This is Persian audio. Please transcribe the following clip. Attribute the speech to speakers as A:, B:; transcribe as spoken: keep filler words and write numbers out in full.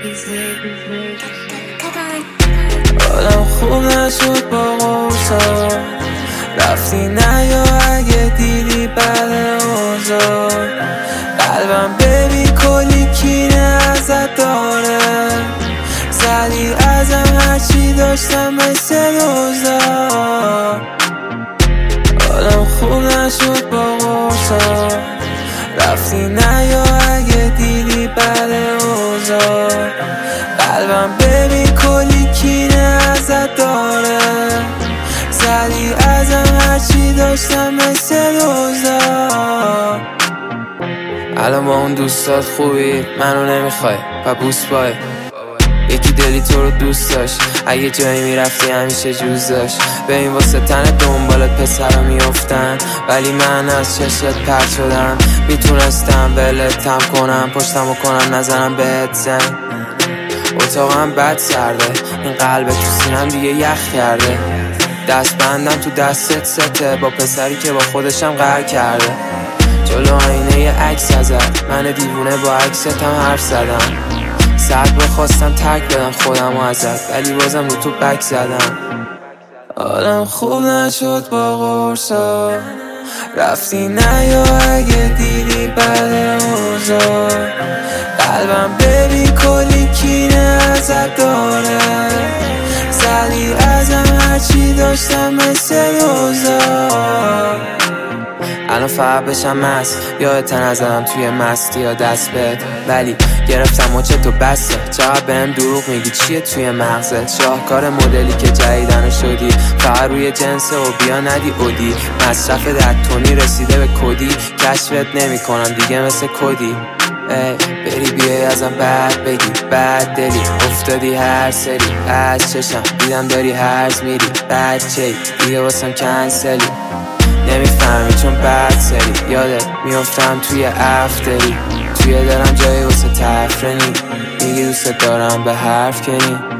A: آدم خوب نشد با قرصا رفتی نه یا اگه دیدی بعد اوزا قلبم ببین کلی کینه ازت داره زدی ازم هرچی داشتم مثل روزا آدم خوب نشد با قرصا رفتی نه یا اگه دیدی بعد اوزا قلبم ببین کلی کینه ازت داره زدی ازم هرچی داشتم مثل روزا الان با اون دوستات خوبی منو نمیخوای و بوس بای یکی دلی تو رو دوست داشت اگه جایی میرفتی همیشه جوز داشت ببین واسه تن دنبالت پسرا میافتن ولی من از چشت پرد شدم میتونستم ولتم کنم پشتمو کنم نزنم بهت زنگ اتاقم بد سرده این قلب تو سینم دیگه یخ کرده دست بندم تو دستت سته با پسری که با خودشم قهر کرده جلو آینه یه عکس ازت من دیوونه با عکستم حرف زدم ساعت بخواستم ترک بدم خودمو ازت ولی بازم رو تو بک زدم آدم خوب نشد با قرصا رفتی نه یا اگه دیدی بعد اوزا قلبم ببین کلی کینه ازت داره زدی ازم هرچی داشتم مثل روزا الان فقط بشم مست یادت نزدم توی مستی یا دست بد ولی گرفتم مچه تو بسته چقدر بهم دروغ میگی چیه توی مغزت شاهکار مدلی که جدیدن شدی فقط روی جنسه و بیا ندی اودی مصرف دتونی رسیده به کدی کشفت نمی کنم دیگه مثل کدی ای بری بیای ازم بعد بگی بعد دلی افتادی هر سری از چشم دیدم داری هرز میری بچه دیگه واسم کنسلی نمیفهمی چون بعد سری یادت میافتم توی افتری توی دلم جایی واسه تفرنی میگی دوست دارم به حرف کنی